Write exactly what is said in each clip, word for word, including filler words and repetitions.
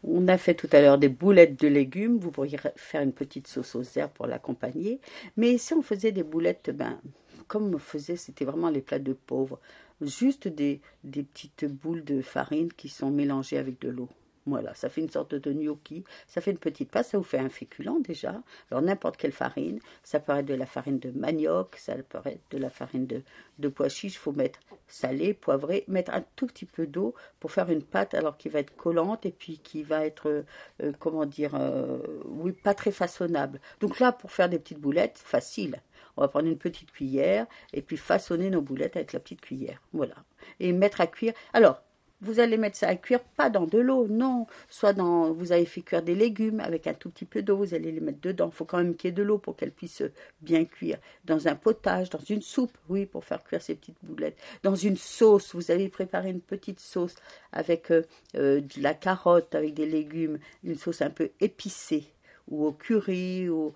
On a fait tout à l'heure des boulettes de légumes. Vous pourriez faire une petite sauce aux herbes pour l'accompagner. Mais si on faisait des boulettes, ben, comme on faisait, c'était vraiment les plats de pauvres. Juste des, des petites boules de farine qui sont mélangées avec de l'eau. Voilà, ça fait une sorte de gnocchi, ça fait une petite pâte, ça vous fait un féculent déjà. Alors n'importe quelle farine, ça peut être de la farine de manioc, ça peut être de la farine de, de pois chiche, il faut mettre salé, poivré, mettre un tout petit peu d'eau pour faire une pâte alors qui va être collante et puis qui va être, euh, comment dire, euh, oui, pas très façonnable. Donc là, pour faire des petites boulettes, facile. On va prendre une petite cuillère et puis façonner nos boulettes avec la petite cuillère. Voilà. Et mettre à cuire. Alors, vous allez mettre ça à cuire, pas dans de l'eau, non. Soit dans, vous avez fait cuire des légumes avec un tout petit peu d'eau, vous allez les mettre dedans. Il faut quand même qu'il y ait de l'eau pour qu'elles puissent bien cuire. Dans un potage, dans une soupe, oui, pour faire cuire ces petites boulettes. Dans une sauce, vous avez préparé une petite sauce avec euh, euh, de la carotte, avec des légumes, une sauce un peu épicée, ou au curry, ou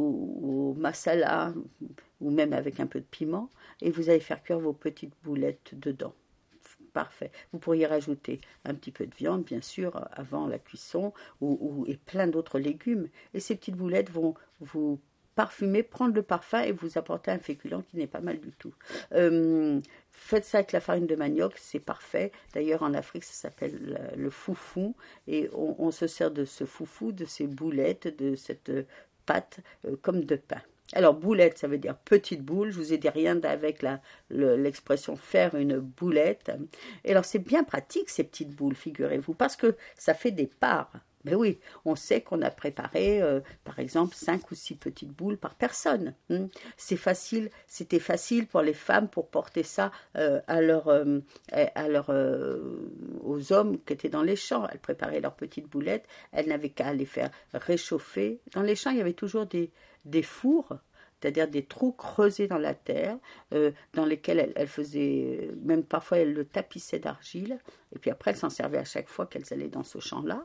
au masala, ou même avec un peu de piment. Et vous allez faire cuire vos petites boulettes dedans. Parfait. Vous pourriez rajouter un petit peu de viande, bien sûr, avant la cuisson, ou, ou, et plein d'autres légumes. Et ces petites boulettes vont vous parfumer, prendre le parfum et vous apporter un féculent qui n'est pas mal du tout. Euh, faites ça avec la farine de manioc, c'est parfait. D'ailleurs, en Afrique, ça s'appelle le foufou. Et on, on se sert de ce foufou, de ces boulettes, de cette pâte, euh, comme de pain. Alors, boulette, ça veut dire petite boule. Je vous ai dit rien avec la, le, l'expression faire une boulette. Et alors, c'est bien pratique, ces petites boules, figurez-vous, parce que ça fait des parts. Mais oui, on sait qu'on a préparé, euh, par exemple, cinq ou six petites boules par personne. Hmm. C'est facile, c'était facile pour les femmes pour porter ça euh, à leur, euh, à leur, euh, aux hommes qui étaient dans les champs. Elles préparaient leurs petites boulettes, elles n'avaient qu'à les faire réchauffer. Dans les champs, il y avait toujours des, des fours, c'est-à-dire des trous creusés dans la terre, euh, dans lesquels elle, elle faisait, même parfois elle le tapissait d'argile, et puis après elle s'en servait à chaque fois qu'elles allaient dans ce champ-là,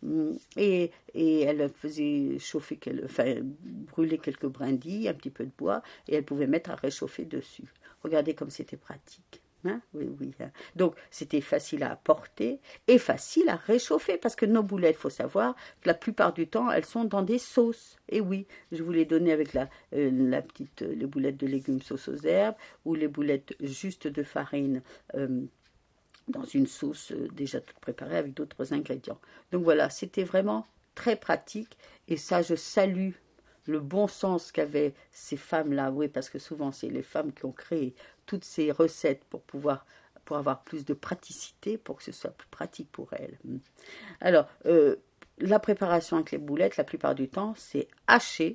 et, et elle faisait chauffer, enfin brûler quelques brindilles, un petit peu de bois, et elle pouvait mettre à réchauffer dessus. Regardez comme c'était pratique. Hein, oui, oui. Hein. Donc, c'était facile à apporter et facile à réchauffer parce que nos boulettes, il faut savoir que la plupart du temps, elles sont dans des sauces. Et oui, je vous les donnais avec la, euh, la petite, les boulettes de légumes sauce aux herbes ou les boulettes juste de farine euh, dans une sauce euh, déjà toute préparée avec d'autres ingrédients. Donc voilà, c'était vraiment très pratique et ça, je salue le bon sens qu'avaient ces femmes-là, oui, parce que souvent, c'est les femmes qui ont créé toutes ces recettes pour pouvoir, pour avoir plus de praticité, pour que ce soit plus pratique pour elles. Alors, euh, la préparation avec les boulettes, la plupart du temps, c'est hacher,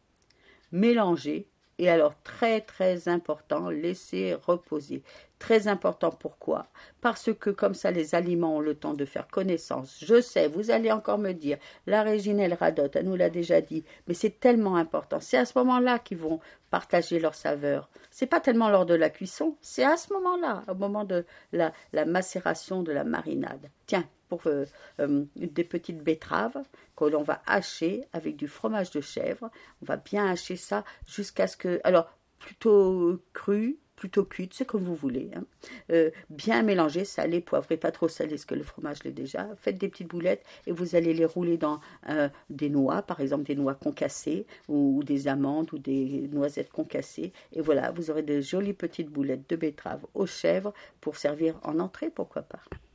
mélanger, et alors très très important, laisser reposer. Très important, pourquoi? Parce que comme ça, les aliments ont le temps de faire connaissance. Je sais, vous allez encore me dire, la Régine, elle radote, elle nous l'a déjà dit, mais c'est tellement important. C'est à ce moment-là qu'ils vont partager leur saveur. C'est pas tellement lors de la cuisson, c'est à ce moment-là, au moment de la, la macération de la marinade. Tiens, pour euh, euh, des petites betteraves que l'on va hacher avec du fromage de chèvre. On va bien hacher ça jusqu'à ce que... Alors, plutôt cru, plutôt cuite, c'est comme vous voulez. Hein. Euh, bien mélangé, salé, poivré, pas trop salé, parce que le fromage l'est déjà. Faites des petites boulettes et vous allez les rouler dans euh, des noix, par exemple des noix concassées, ou, ou des amandes, ou des noisettes concassées. Et voilà, vous aurez de jolies petites boulettes de betterave aux chèvres pour servir en entrée, pourquoi pas.